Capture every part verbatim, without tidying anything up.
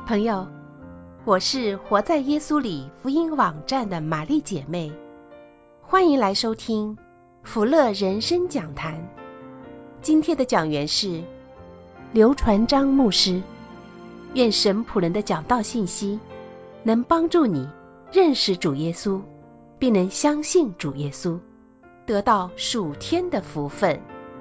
朋友，我是活在耶稣里福音网站的玛丽姐妹，欢迎来收听福乐人生讲坛。今天的讲员是刘传章牧师。愿神仆人的讲道信息能帮助你认识主耶稣，并能相信主耶稣，得到属天的福分。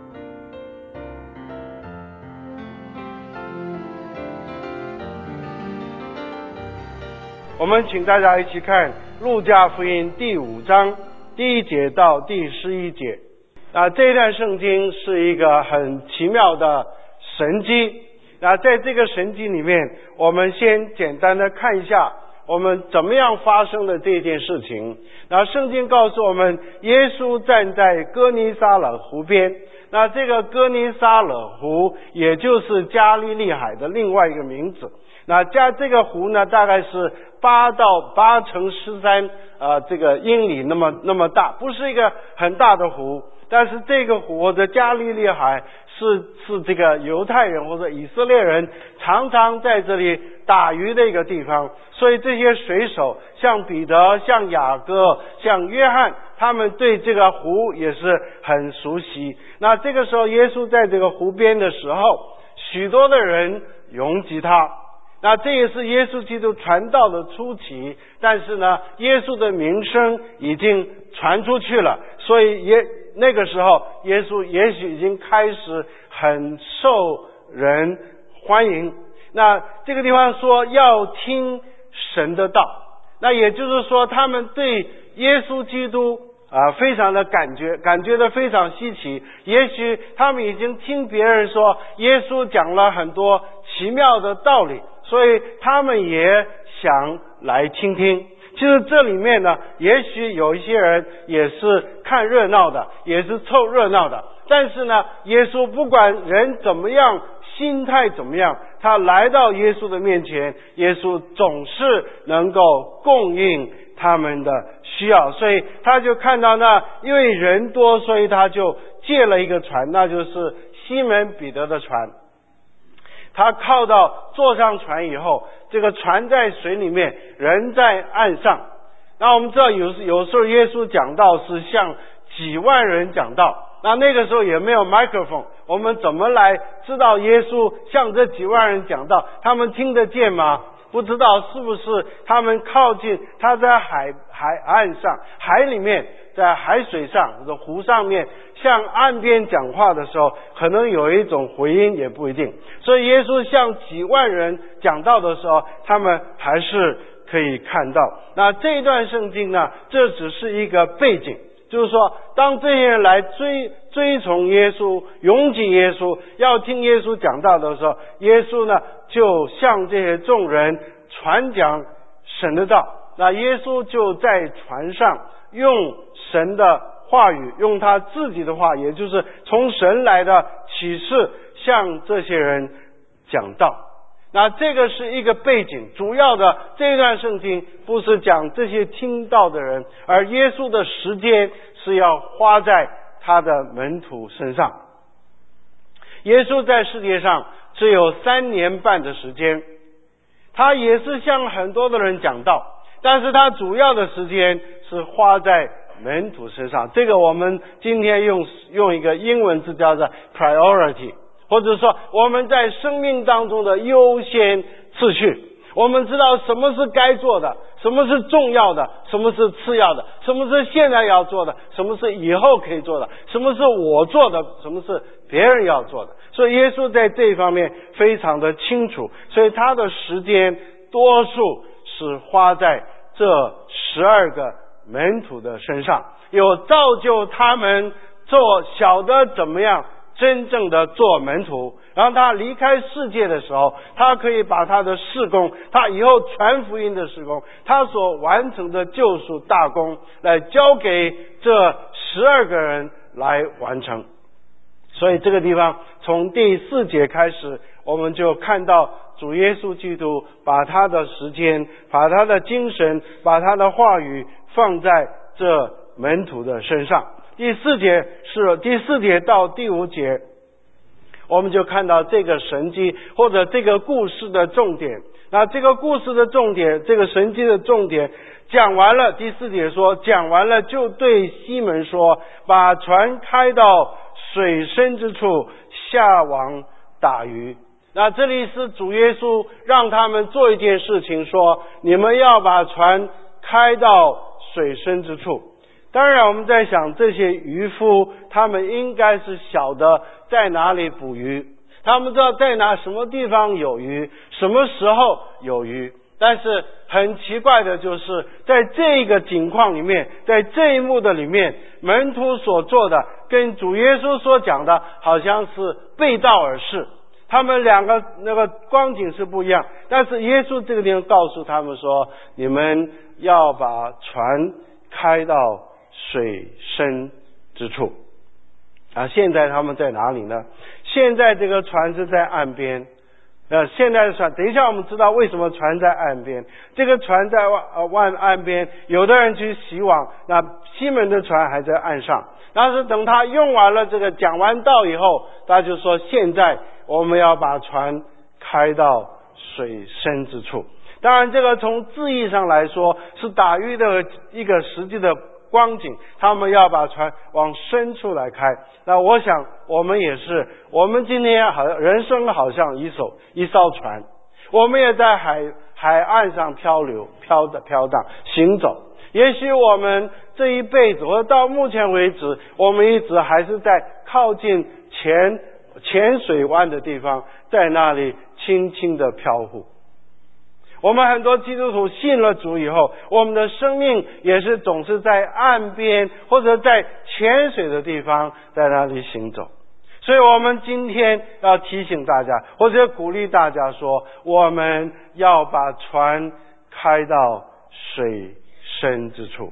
我们请大家一起看路加福音第五章第一节到第十一节。啊，这一段圣经是一个很奇妙的神迹。那在这个神迹里面，我们先简单的看一下我们怎么样发生的这件事情。那圣经告诉我们，耶稣站在哥尼撒勒湖边。那这个哥尼撒勒湖也就是加利利海的另外一个名字。那加这个湖呢，大概是八到八乘十三呃这个英里那么那么大，不是一个很大的湖。但是这个湖的加利利海是是这个犹太人或者以色列人常常在这里打鱼的一个地方，所以这些水手像彼得、像雅各、像约翰，他们对这个湖也是很熟悉。那这个时候耶稣在这个湖边的时候，许多的人拥挤他。那这也是耶稣基督传道的初期，但是呢，耶稣的名声已经传出去了，所以也那个时候耶稣也许已经开始很受人欢迎。那这个地方说要听神的道，那也就是说他们对耶稣基督啊、呃，非常的感觉感觉到非常稀奇。也许他们已经听别人说耶稣讲了很多奇妙的道理，所以他们也想来听听。其实这里面呢，也许有一些人也是看热闹的，也是凑热闹的。但是呢，耶稣不管人怎么样，心态怎么样，他来到耶稣的面前，耶稣总是能够供应他们的需要。所以他就看到那因为人多，所以他就借了一个船，那就是西门彼得的船。他靠到坐上船以后，这个船在水里面，人在岸上。那我们知道有有时候耶稣讲道是向几万人讲道，那那个时候也没有麦克风，我们怎么来知道耶稣向这几万人讲道，他们听得见吗？不知道是不是他们靠近，他在海海岸上，海里面，在海水上或者湖上面向岸边讲话的时候，可能有一种回音，也不一定。所以耶稣向几万人讲道的时候，他们还是可以看到。那这一段圣经呢，这只是一个背景，就是说当这些人来追追从耶稣，拥挤耶稣，要听耶稣讲道的时候，耶稣呢就向这些众人传讲神的道。那耶稣就在船上用神的话语，用他自己的话，也就是从神来的启示，向这些人讲道。那这个是一个背景，主要的这一段圣经不是讲这些听到的人，而耶稣的时间是要花在他的门徒身上。耶稣在世界上只有三年半的时间，他也是向很多的人讲道，但是他主要的时间是花在门徒身上。这个我们今天用用一个英文字叫做 priority， 或者说我们在生命当中的优先次序。我们知道什么是该做的，什么是重要的，什么是次要的，什么是现在要做的，什么是以后可以做的，什么是我做的，什么是别人要做的。所以耶稣在这一方面非常的清楚，所以他的时间多数是花在这十二个门徒的身上，有造就他们做晓得怎么样真正的做门徒。然后他离开世界的时候，他可以把他的事工，他以后传福音的事工，他所完成的救赎大功，来交给这十二个人来完成。所以这个地方从第四节开始，我们就看到主耶稣基督把他的时间，把他的精神，把他的话语放在这门徒的身上。第四节是第四节到第五节，我们就看到这个神迹或者这个故事的重点那这个故事的重点，这个神迹的重点讲完了，第四节说讲完了，就对西门说，把船开到水深之处，下网打鱼。那这里是主耶稣让他们做一件事情，说你们要把船开到水深之处。当然我们在想，这些渔夫他们应该是晓得在哪里捕鱼，他们知道在哪什么地方有鱼，什么时候有鱼。但是很奇怪的就是，在这个景况里面，在这一幕的里面，门徒所做的跟主耶稣所讲的好像是背道而驰，他们两个那个光景是不一样。但是耶稣这个地方告诉他们说，你们要把船开到水深之处。啊，现在他们在哪里呢？现在这个船是在岸边。呃，现在的船，等一下我们知道为什么船在岸边。这个船在呃湾岸边，有的人去洗网，那西门的船还在岸上。但是等他用完了这个讲完道以后，他就说现在我们要把船开到水深之处。当然这个从字义上来说是打鱼的一个实际的光景，他们要把船往深处来开。那我想我们也是，我们今天好人生好像一艘一艘船，我们也在海海岸上漂流飘的飘荡行走。也许我们这一辈子或者到目前为止，我们一直还是在靠近浅浅水湾的地方，在那里轻轻的飘忽。我们很多基督徒信了主以后，我们的生命也是总是在岸边或者在浅水的地方，在那里行走。所以我们今天要提醒大家，或者鼓励大家说，我们要把船开到水深之处。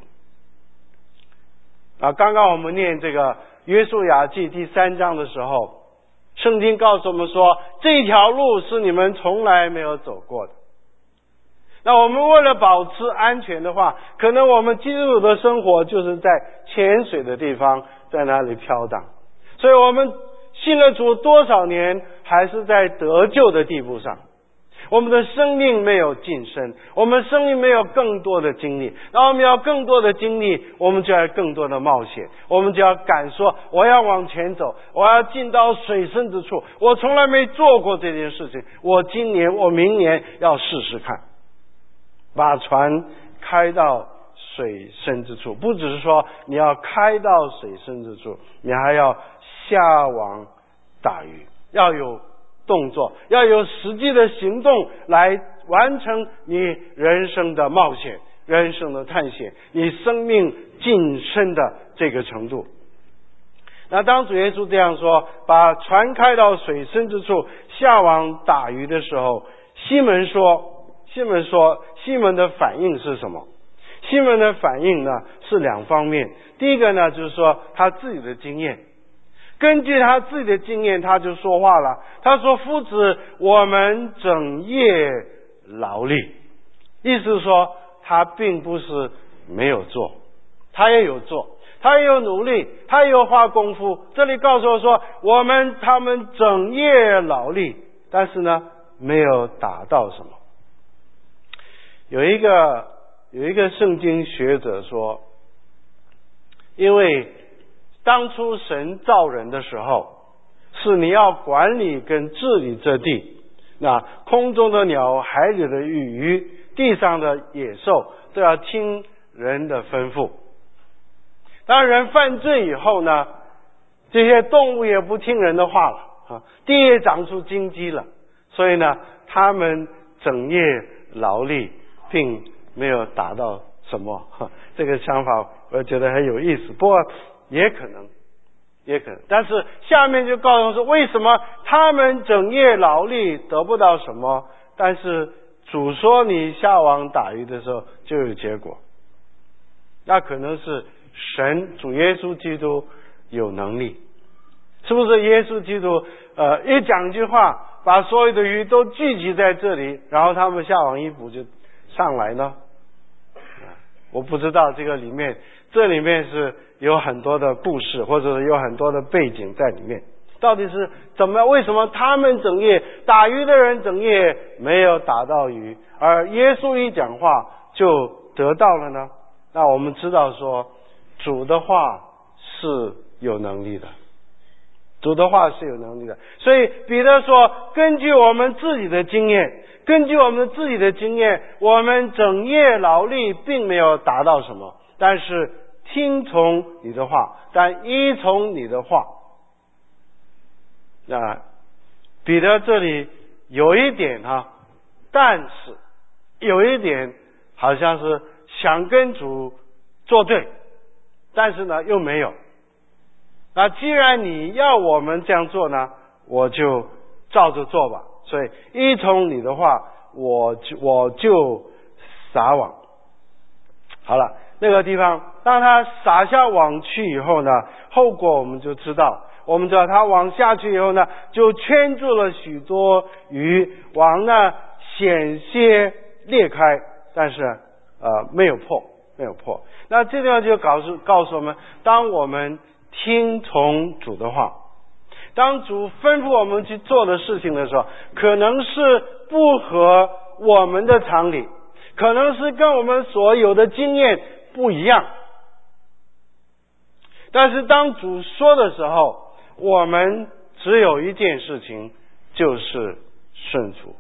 啊，刚刚我们念这个约书亚记第三章的时候，圣经告诉我们说，这条路是你们从来没有走过的。那我们为了保持安全的话，可能我们基督徒的生活就是在浅水的地方，在那里飘荡。所以我们信了主多少年，还是在得救的地步上。我们的生命没有晋升，我们生命没有更多的经历。那我们要更多的经历，我们就要更多的冒险，我们就要敢说，我要往前走，我要进到水深之处。我从来没做过这件事情，我今年我明年要试试看。把船开到水深之处，不只是说你要开到水深之处，你还要下网打鱼，要有动作，要有实际的行动来完成你人生的冒险，人生的探险，你生命晋升的这个程度。那当主耶稣这样说，把船开到水深之处，下网打鱼的时候，西门说西门说西门的反应是什么？西门的反应呢是两方面。第一个呢就是说他自己的经验，根据他自己的经验他就说话了。他说，夫子，我们整夜劳力。意思是说他并不是没有做，他也有做，他也有努力，他也有花功夫。这里告诉我说，我们他们整夜劳力，但是呢没有打到什么。有一个有一个圣经学者说，因为当初神造人的时候，是你要管理跟治理这地，那空中的鸟，海里的鱼，地上的野兽都要听人的吩咐。当人犯罪以后呢，这些动物也不听人的话了啊，地也长出荆棘了，所以呢他们整夜劳力并没有达到什么。这个想法我觉得很有意思，不过也可能也可能但是下面就告诉我说，为什么他们整夜劳力得不到什么，但是主说你下网打鱼的时候就有结果。那可能是神主耶稣基督有能力，是不是耶稣基督呃一讲一句话，把所有的鱼都聚集在这里，然后他们下网一捕就上来呢？我不知道这个里面，这里面是有很多的故事，或者是有很多的背景在里面。 到底是怎么？为什么他们整夜打鱼的人整夜没有打到鱼，而耶稣一讲话就得到了呢？那我们知道说，主的话是有能力的，主的话是有能力的。所以彼得说，根据我们自己的经验，根据我们自己的经验，我们整夜劳力并没有达到什么，但是听从你的话，但依从你的话。那彼得这里有一点哈，但是有一点好像是想跟主作对，但是呢又没有。那既然你要我们这样做呢，我就照着做吧。所以依从你的话，我就我就撒网。好了，那个地方当他撒下网去以后呢，后果我们就知道。我们知道他网下去以后呢，就圈住了许多鱼，网呢险些裂开，但是呃没有破，没有破。那这地方就告诉告诉我们，当我们听从主的话，当主吩咐我们去做的事情的时候，可能是不合我们的常理，可能是跟我们所有的经验不一样，但是当主说的时候，我们只有一件事情，就是顺服。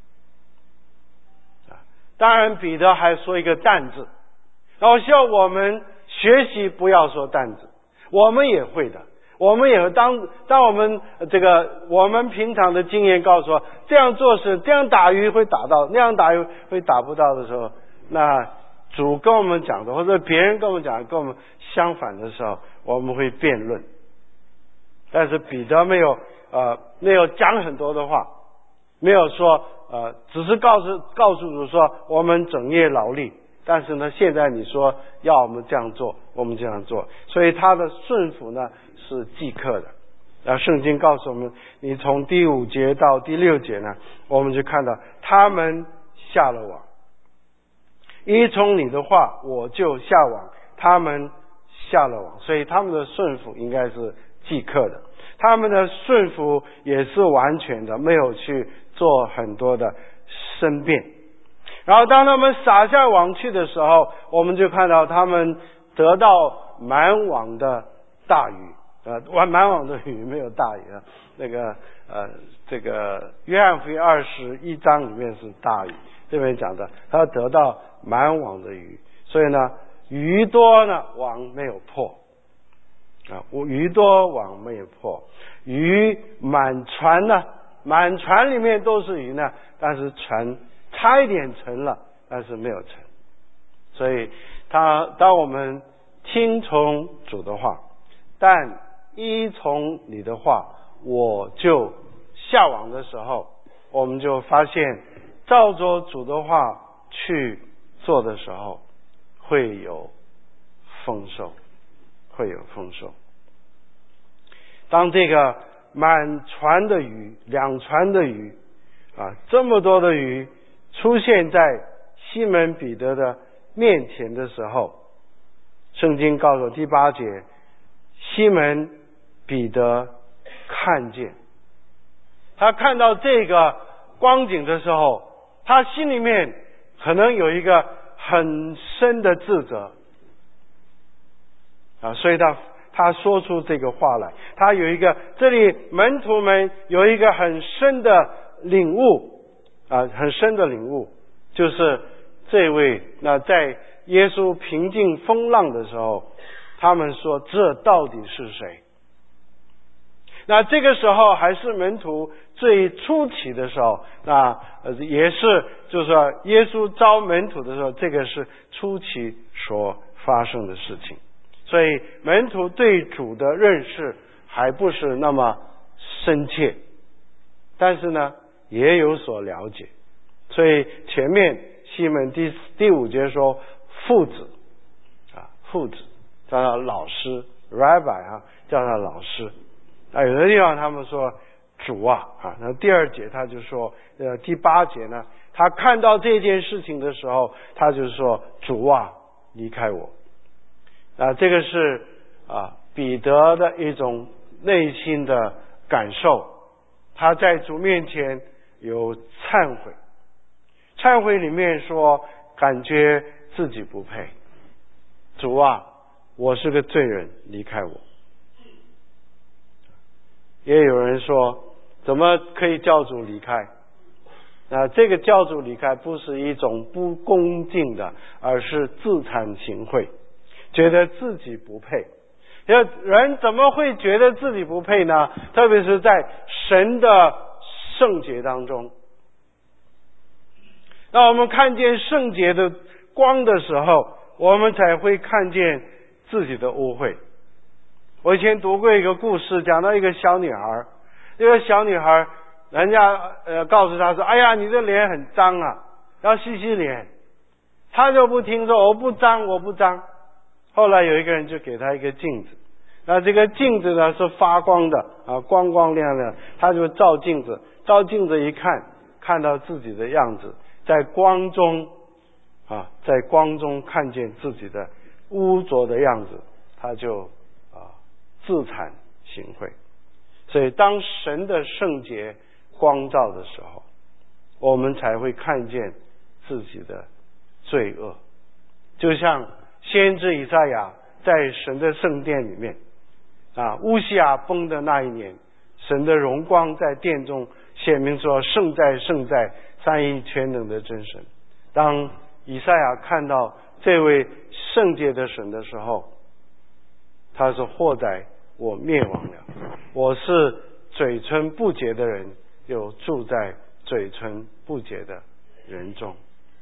当然彼得还说一个但字，然后希望我们学习不要说但字，我们也会的，我们也会当当我们这个我们平常的经验告诉我这样做是这样打鱼会打到，那样打鱼会打不到的时候，那主跟我们讲的或者别人跟我们讲的跟我们相反的时候，我们会辩论。但是彼得没有呃没有讲很多的话，没有说呃只是告诉告诉主说我们整夜劳力，但是呢现在你说要我们这样做，我们这样做，所以他的顺服呢是即刻的。那圣经告诉我们，你从第五节到第六节呢，我们就看到他们下了网，依从你的话我就下网，他们下了网，所以他们的顺服应该是即刻的，他们的顺服也是完全的，没有去做很多的申辩。然后当他们撒下网去的时候，我们就看到他们得到满网的大鱼，呃，满网的鱼没有大鱼啊，那个呃，这个约翰福音二十一章里面是大鱼，这边讲的他得到满网的鱼，所以呢，鱼多呢，网没有破。啊，鱼多网没有破，鱼满船呢，满船里面都是鱼呢，但是船差一点沉了，但是没有沉。所以他当我们听从主的话，但依从你的话我就下网的时候，我们就发现照着主的话去做的时候，会有丰收，会有丰收。当这个满船的鱼，两船的鱼啊，这么多的鱼出现在西门彼得的面前的时候，圣经告诉我第八节，西门彼得看见，他看到这个光景的时候，他心里面可能有一个很深的自责啊，所以他他说出这个话来，他有一个这里门徒们有一个很深的领悟啊，很深的领悟，就是这位那在耶稣平静风浪的时候，他们说这到底是谁？那这个时候还是门徒最初期的时候，那也是就是说耶稣招门徒的时候，这个是初期所发生的事情。所以门徒对主的认识还不是那么深切，但是呢也有所了解。所以前面西门第第五节说父子啊，父子叫他老师 rabbi 啊，叫他老师啊。有的地方他们说主啊啊，那第二节他就说呃第八节呢，他看到这件事情的时候，他就说主啊离开我。啊，这个是啊彼得的一种内心的感受，他在主面前有忏悔。忏悔里面说，感觉自己不配，主啊，我是个罪人，离开我。也有人说，怎么可以叫主离开？那这个叫主离开不是一种不恭敬的，而是自惭形秽，觉得自己不配。人怎么会觉得自己不配呢？特别是在神的圣洁当中，当我们看见圣洁的光的时候，我们才会看见自己的污秽。我以前读过一个故事，讲到一个小女孩，这个小女孩人家呃告诉她说，哎呀，你的脸很脏啊，要洗洗脸。她就不听，说我不脏我不脏。后来有一个人就给她一个镜子，那这个镜子呢是发光的啊，光光亮亮，她就照镜子，照镜子一看，看到自己的样子，在光中啊，在光中看见自己的污浊的样子，她就啊自惭形秽。所以当神的圣洁光照的时候，我们才会看见自己的罪恶。就像先知以赛亚在神的圣殿里面啊，乌西雅崩的那一年，神的荣光在殿中显明说，圣在圣在三一全能的真神。当以赛亚看到这位圣洁的神的时候，他说，祸哉我灭亡了，我是嘴唇不洁的人，又住在嘴唇不洁的人中。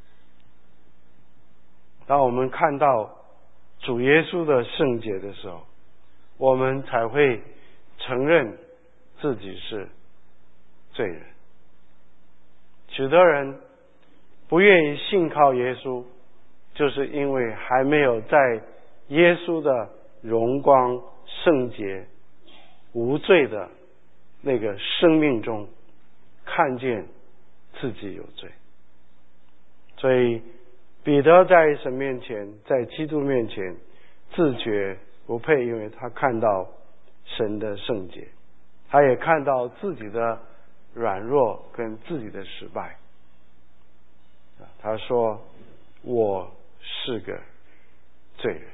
当我们看到主耶稣的圣洁的时候，我们才会承认自己是罪人。许多人不愿意信靠耶稣，就是因为还没有在耶稣的荣光、圣洁、无罪的那个生命中看见自己有罪。所以彼得在神面前，在基督面前自觉不配，因为他看到神的圣洁，他也看到自己的软弱跟自己的失败。他说，我是个罪人。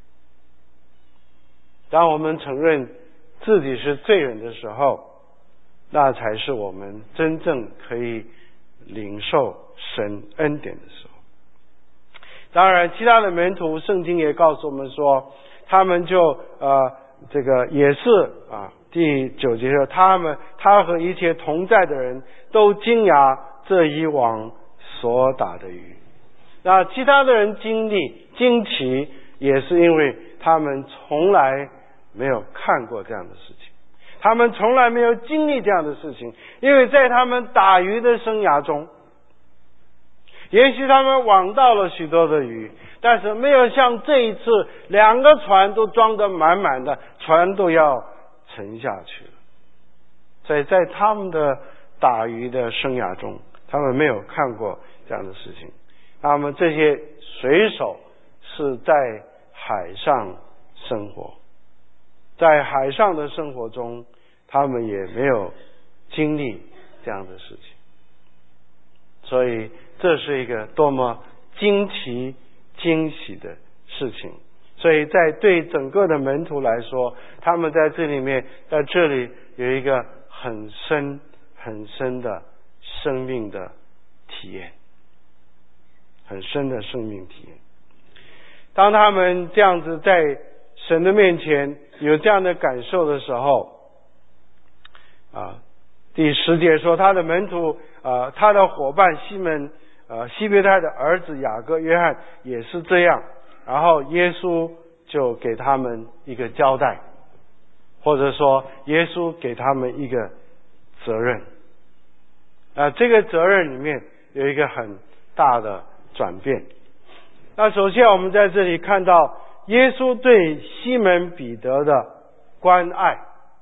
当我们承认自己是罪人的时候，那才是我们真正可以领受神恩典的时候。当然其他的门徒，圣经也告诉我们说，他们就呃这个也是啊，第九节说，他们他和一切同在的人都惊讶这一网所打的鱼。那其他的人经历惊奇，也是因为他们从来没有看过这样的事情，他们从来没有经历这样的事情。因为在他们打鱼的生涯中，也许他们网到了许多的鱼，但是没有像这一次两个船都装得满满的，船都要沉下去了。所以在他们的打鱼的生涯中，他们没有看过这样的事情。那么这些水手是在海上生活，在海上的生活中，他们也没有经历这样的事情。所以这是一个多么惊奇惊喜的事情。所以在对整个的门徒来说，他们在这里面，在这里有一个很深很深的生命的体验，很深的生命体验。当他们这样子在神的面前有这样的感受的时候，啊，第十节说，他的门徒啊，他的伙伴西门呃，西别太的儿子雅各、约翰也是这样。然后耶稣就给他们一个交代，或者说耶稣给他们一个责任。啊，这个责任里面有一个很大的转变。那首先我们在这里看到耶稣对西门彼得的关爱。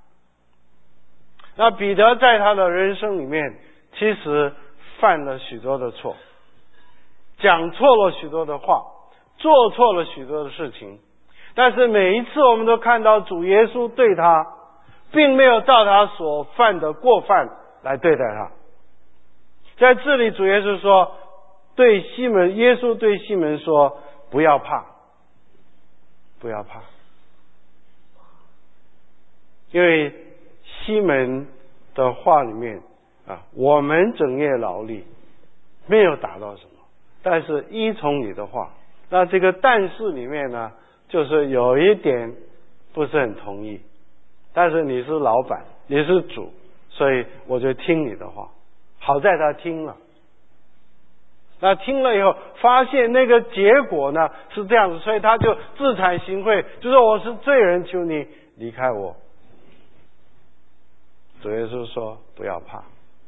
那彼得在他的人生里面其实犯了许多的错，讲错了许多的话，做错了许多的事情，但是每一次我们都看到主耶稣对他并没有照他所犯的过犯来对待他。在这里主耶稣说，对西门，耶稣对西门说，不要怕，不要怕，因为西门的话里面啊，我们整夜劳力没有达到什么，但是依从你的话。那这个但是里面呢，就是有一点不是很同意，但是你是老板，你是主，所以我就听你的话。好在他听了，那听了以后发现那个结果呢是这样子，所以他就自惭形秽，就说我是罪人，求你离开我。主耶稣说不要怕，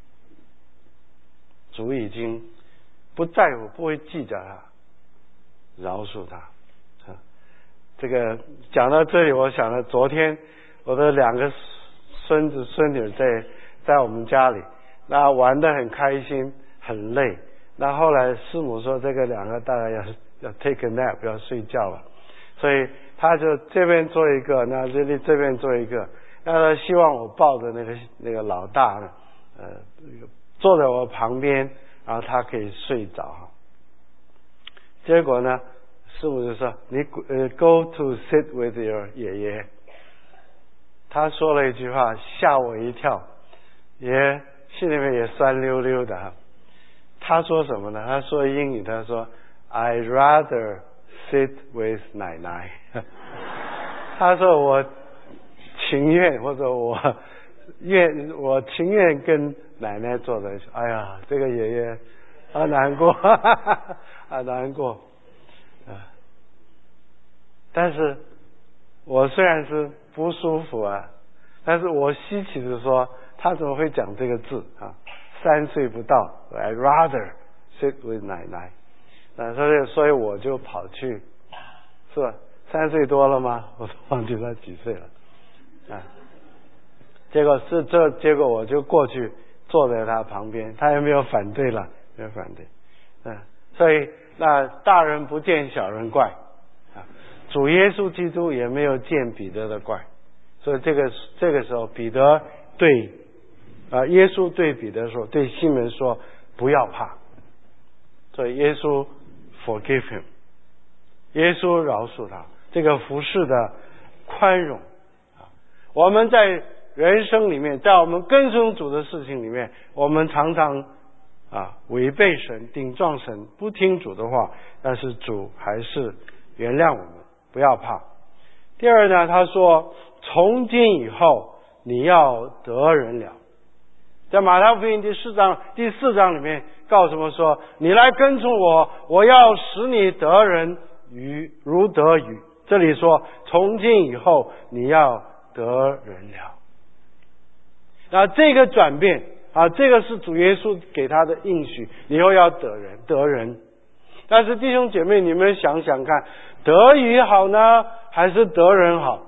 主已经不在乎，不会计较他，饶恕他。这个讲到这里，我想了昨天我的两个孙子孙女在在我们家里，那玩得很开心，很累。那后来师母说这个两个大概要要 take a nap， 要睡觉了，所以他就这边做一个，那这里这边做一个，那他希望我抱着那个那个老大呢，呃，坐在我旁边，然后他可以睡着。结果呢，师母就说你呃 go to sit with your 爷爷。他说了一句话吓我一跳，也心里面也酸溜溜的。他说什么呢？他说英语，他说 I'd rather sit with 奶奶。他说我情愿，或者我愿，我情愿跟奶奶坐在一起。哎呀，这个爷爷好难过，好难过啊！但是我虽然是不舒服啊，但是我稀奇的说，他怎么会讲这个字啊？三岁不到 ，I'd rather sit with 奶奶。那所以，所以我就跑去，是吧？三岁多了吗？我都忘记他几岁了啊。结果是这，结果我就过去坐在他旁边，他也没有反对了，没有反对。嗯，所以那大人不见小人怪啊，主耶稣基督也没有见彼得的怪，所以这个这个时候，彼得对啊，耶稣对彼得说，对西门说，不要怕。所以耶稣 forgive him， 耶稣饶恕他，这个服侍的宽容啊。我们在人生里面，在我们跟从主的事情里面，我们常常啊违背神，顶撞神，不听主的话，但是主还是原谅我们，不要怕。第二呢，他说从今以后你要得人了。在马太福音第四章第四章里面告诉我们说，你来跟从我，我要使你得人鱼如得鱼。这里说从今以后你要得人了。那这个转变啊，这个是主耶稣给他的应许，你以后要得人得人。但是弟兄姐妹，你们想想看，得鱼好呢，还是得人好？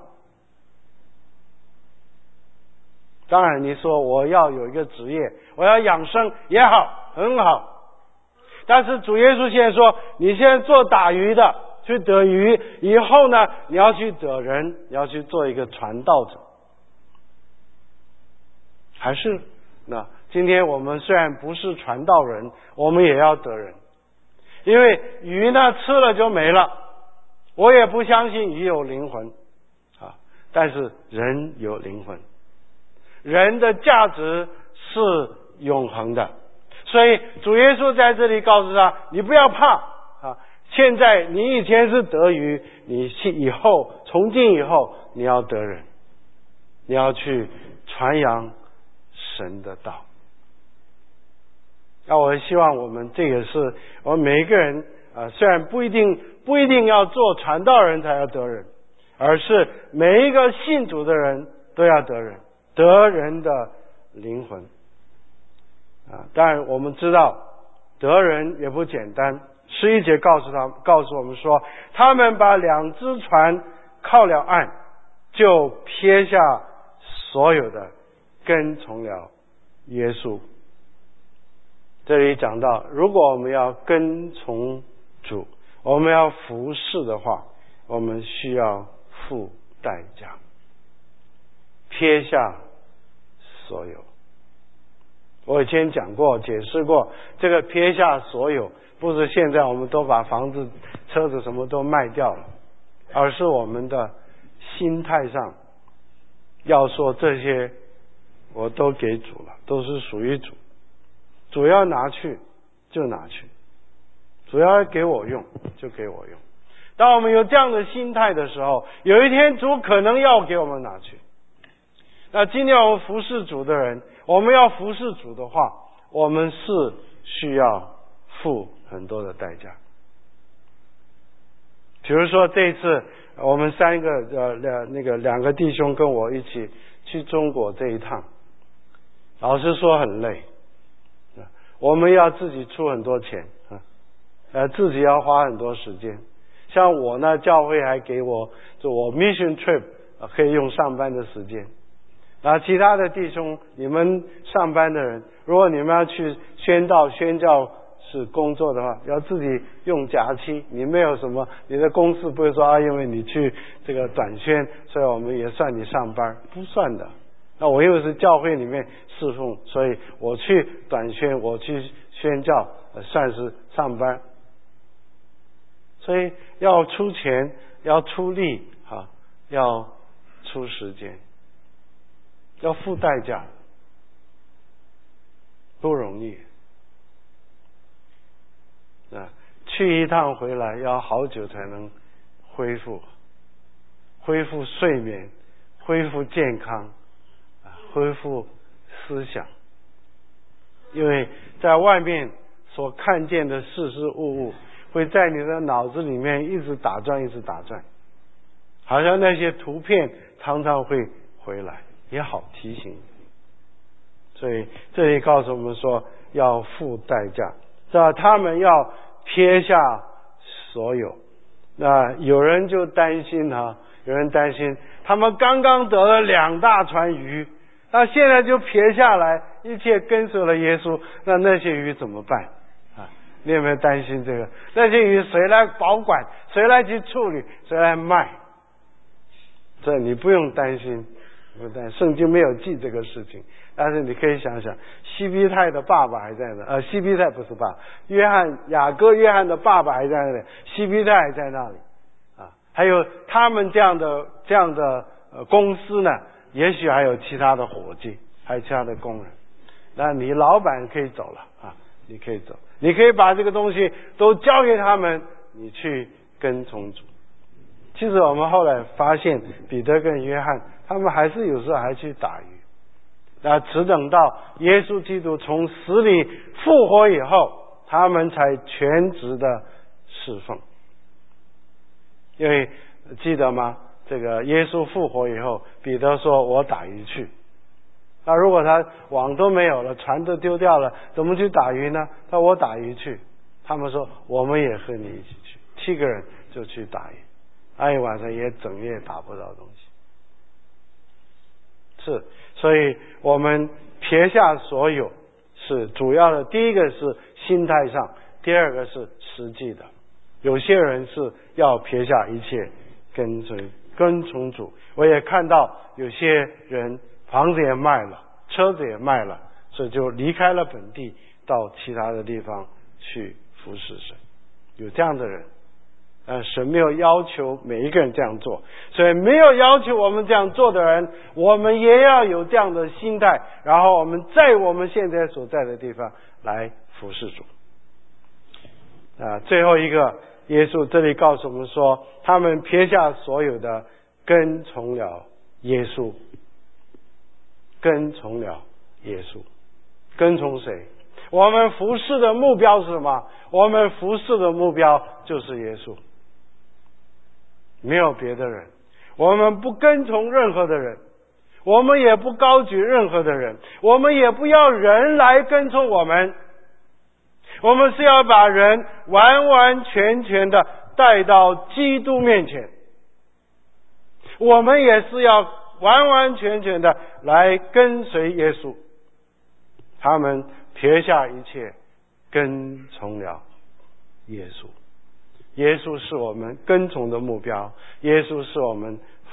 当然你说我要有一个职业，我要养生也好，很好。但是主耶稣现在说，你现在做打鱼的去得鱼，以后呢你要去得人，你要去做一个传道者。还是那今天我们虽然不是传道人，我们也要得人。因为鱼呢吃了就没了，我也不相信鱼有灵魂啊，但是人有灵魂，人的价值是永恒的。所以主耶稣在这里告诉他，你不要怕啊！现在你以前是得鱼，你以后从今以后你要得人，你要去传扬神的道。那我希望我们这个是我们每一个人啊，虽然不一定不一定要做传道人才要得人，而是每一个信主的人都要得人，得人的灵魂啊。当然我们知道得人也不简单。十一节告诉他告诉我们说，他们把两只船靠了岸，就撇下所有的，跟从了耶稣。这里讲到，如果我们要跟从主，我们要服侍的话，我们需要付代价， 撇下所有。我以前讲过解释过，这个撇下所有不是现在我们都把房子车子什么都卖掉了，而是我们的心态上要说这些我都给主了，都是属于主，主要拿去就拿去，主要给我用就给我用。当我们有这样的心态的时候，有一天主可能要给我们拿去。那今天我们服侍主的人，我们要服侍主的话，我们是需要付很多的代价。比如说这一次我们三个呃两那个两个弟兄跟我一起去中国这一趟，老实说很累，我们要自己出很多钱啊，呃自己要花很多时间。像我呢，教会还给我就我 mission trip 可以用上班的时间。然后其他的弟兄，你们上班的人，如果你们要去宣道宣教是工作的话，要自己用假期，你没有什么，你的公司不会说啊，因为你去这个短宣，所以我们也算你上班，不算的。那我因为是教会里面侍奉，所以我去短宣，我去宣教，呃、算是上班。所以要出钱，要出力啊，要出时间，要付代价，不容易啊！去一趟回来要好久才能恢复，恢复睡眠，恢复健康，啊，恢复思想。因为在外面所看见的事事物物，会在你的脑子里面一直打转，一直打转，好像那些图片常常会回来，也好提醒。所以这里告诉我们说要付代价，是吧？他们要撇下所有。那有人就担心啊，有人担心他们刚刚得了两大船鱼，那现在就撇下来，一切跟随了耶稣，那那些鱼怎么办？你有没有担心这个？那些鱼谁来保管？谁来去处理？谁来卖？这你不用担心，不担心，圣经没有记这个事情。但是你可以想想，西庇太的爸爸还在那，呃，西庇太不是爸，约翰雅各约翰的爸爸还在那里，西庇太还在那里啊。还有他们这样的这样的呃公司呢，也许还有其他的伙计，还有其他的工人。那你老板可以走了啊，你可以走。你可以把这个东西都交给他们，你去跟从主。其实我们后来发现，彼得跟约翰他们还是有时候还去打鱼，那只等到耶稣基督从死里复活以后，他们才全职的侍奉。因为记得吗？这个耶稣复活以后，彼得说我打鱼去。那如果他网都没有了，船都丢掉了，怎么去打鱼呢？他说我打鱼去。他们说我们也和你一起去，七个人就去打鱼，那一晚上也整夜打不到东西。是，所以我们撇下所有是主要的，第一个是心态上，第二个是实际的。有些人是要撇下一切跟随跟从主，我也看到有些人房子也卖了，车子也卖了，所以就离开了本地，到其他的地方去服侍神。有这样的人，呃，神没有要求每一个人这样做，所以没有要求我们这样做的人，我们也要有这样的心态，然后我们在我们现在所在的地方来服侍主。啊、呃，最后一个，耶稣这里告诉我们说，他们撇下所有的，跟从了耶稣。跟从了耶稣。跟从谁？我们服侍的目标是什么？我们服侍的目标就是耶稣，没有别的人。我们不跟从任何的人，我们也不高举任何的人，我们也不要人来跟从我们。我们是要把人完完全全的带到基督面前，我们也是要完完全全的来跟随耶稣。他们撇下一切，跟从了耶稣。耶稣是我们跟从的目标，耶稣是我们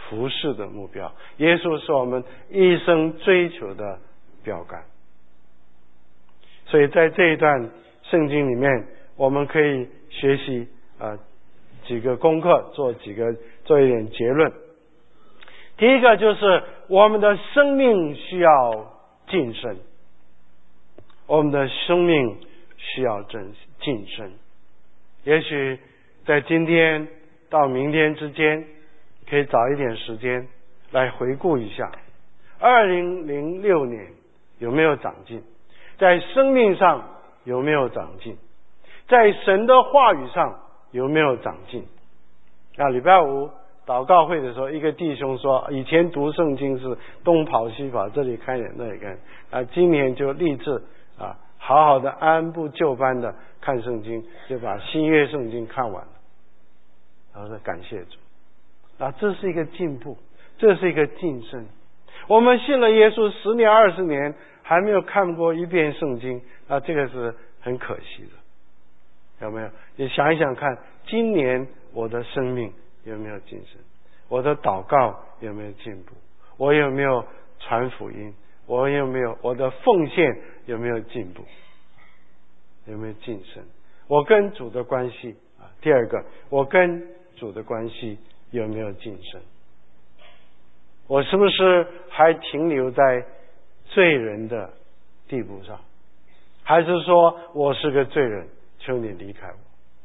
服侍的目标。耶稣是我们一生追求的标杆。所以在这一段圣经里面，我们可以学习呃几个功课，做几个做一点结论。第一个就是我们的生命需要晋升，我们的生命需要晋晋升。也许在今天到明天之间，可以找一点时间来回顾一下二零零六年有没有长进，在生命上有没有长进，在神的话语上有没有长进。那礼拜五祷告会的时候，一个弟兄说，以前读圣经是东跑西跑，这里看一点那里看，啊，今年就立志啊，好好的按部就班的看圣经，就把新约圣经看完了。然后说感谢主，啊，这是一个进步，这是一个晋升。我们信了耶稣十年二十年，还没有看过一遍圣经，啊，这个是很可惜的，有没有？你想一想看，今年我的生命有没有晋升？我的祷告有没有进步？我有没有传福音？我有没有我的奉献有没有进步？有没有晋升？我跟主的关系啊，第二个，我跟主的关系有没有晋升？我是不是还停留在罪人的地步上？还是说我是个罪人，求你离开我？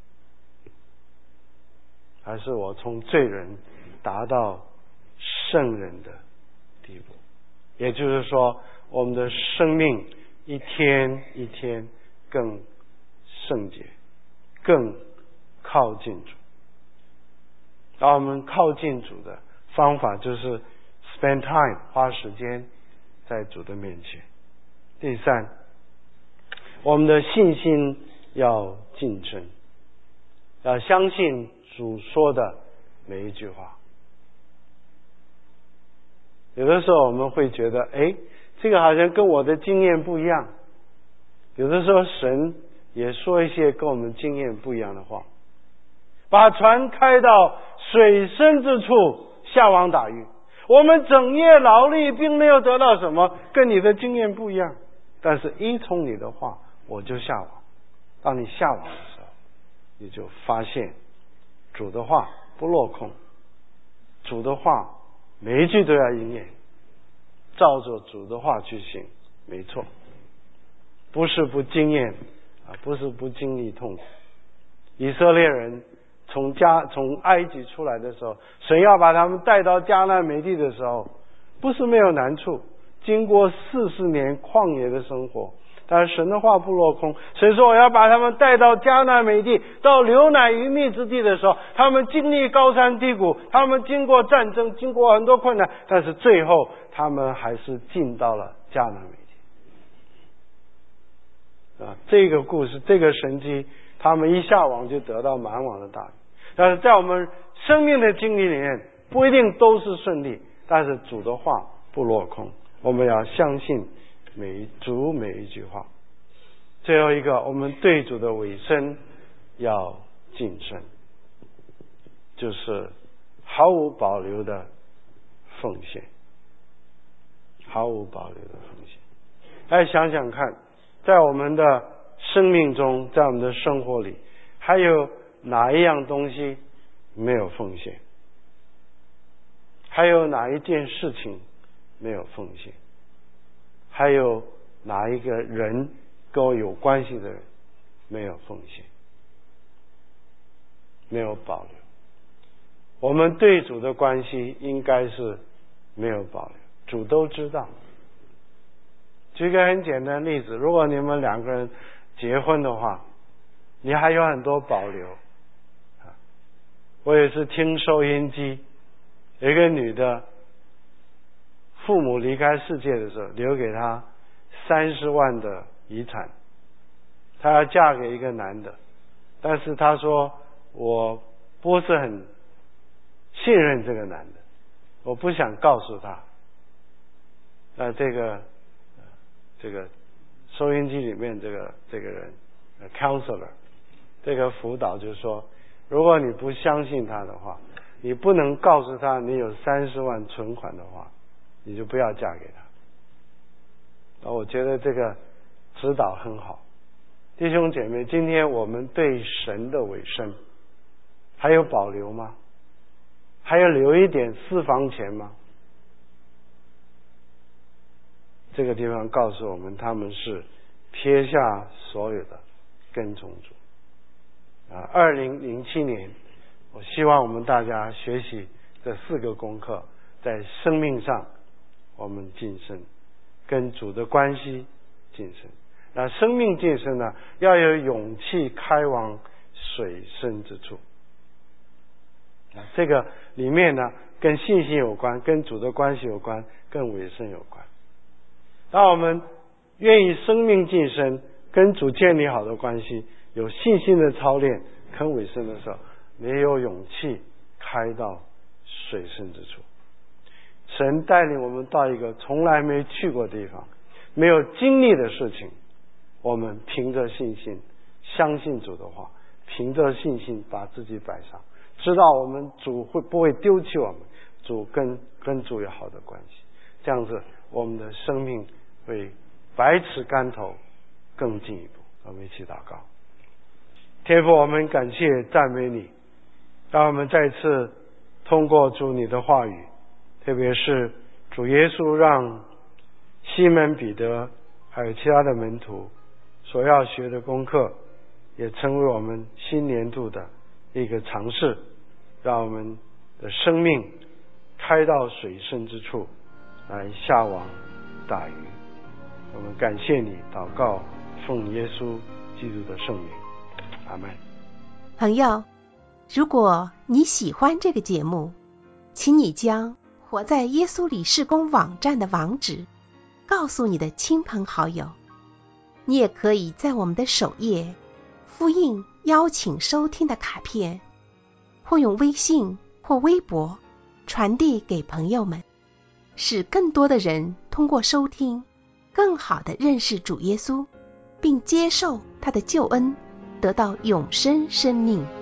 还是我从罪人达到圣人的地步？也就是说，我们的生命一天一天更圣洁，更靠近主。当我们靠近主的方法就是 spend time， 花时间在主的面前。第三，我们的信心要晋升，要相信主说的每一句话。有的时候我们会觉得，哎，这个好像跟我的经验不一样。有的时候神也说一些跟我们经验不一样的话。把船开到水深之处，下网打鱼。我们整夜劳力并没有得到什么，跟你的经验不一样，但是依从你的话，我就下网。当你下网的时候，你就发现主的话不落空，主的话每一句都要应验，照着主的话去行，没错，不是不经验啊，不是不经历痛苦。以色列人从加从埃及出来的时候，神要把他们带到迦南美地的时候，不是没有难处，经过四十年旷野的生活，但是神的话不落空。神说我要把他们带到迦南美地，到流奶与蜜之地的时候，他们经历高山低谷，他们经过战争，经过很多困难，但是最后他们还是进到了迦南美地啊。这个故事，这个神迹，他们一下网就得到满网的大鱼。但是在我们生命的经历里面，不一定都是顺利，但是主的话不落空，我们要相信每一主每一句话。最后一个，我们对主的委身要谨慎，就是毫无保留的奉献，毫无保留的奉献。来想想看，在我们的生命中，在我们的生活里，还有哪一样东西没有奉献？还有哪一件事情没有奉献？还有哪一个人跟我有关系的人没有奉献？没有保留。我们对主的关系应该是没有保留，主都知道。举个很简单的例子，如果你们两个人结婚的话，你还有很多保留。我也是听收音机，有一个女的，父母离开世界的时候，留给她三十万的遗产，她要嫁给一个男的，但是她说我不是很信任这个男的，我不想告诉他。那这个这个收音机里面这个这个人 counselor 这个辅导就说，如果你不相信他的话， 你不能告诉他你有三十万存款的话，你就不要嫁给他。我觉得这个指导很好。弟兄姐妹，今天我们对神的委身还有保留吗？还要留一点私房钱吗？这个地方告诉我们，他们是撇下所有的跟从主。啊，二零零七年，我希望我们大家学习这四个功课，在生命上我们晋升，跟主的关系晋升。那生命晋升呢，要有勇气开往水深之处。啊，这个里面呢，跟信心有关，跟主的关系有关，跟委身有关。当我们愿意生命晋升，跟主建立好的关系，有信心的操练，跟委身的时候，你有勇气开到水深之处。神带领我们到一个从来没去过的地方，没有经历的事情，我们凭着信心相信主的话，凭着信心把自己摆上，知道我们主会不会丢弃我们，主跟跟主有好的关系，这样子我们的生命会百尺竿头更进一步。我们一起祷告。天父，我们感谢赞美你，让我们再次通过主你的话语，特别是主耶稣让西门彼得还有其他的门徒所要学的功课，也成为我们新年度的一个尝试，让我们的生命开到水深之处，来下网打鱼。我们感谢你，祷告奉耶稣基督的圣名，阿们。 朋友，如果你喜欢这个节目，请你将活在耶稣里事工网站的网址告诉你的亲朋好友。你也可以在我们的首页复印邀请收听的卡片，或用微信或微博传递给朋友们，使更多的人通过收听更好地认识主耶稣，并接受他的救恩，得到永生生命。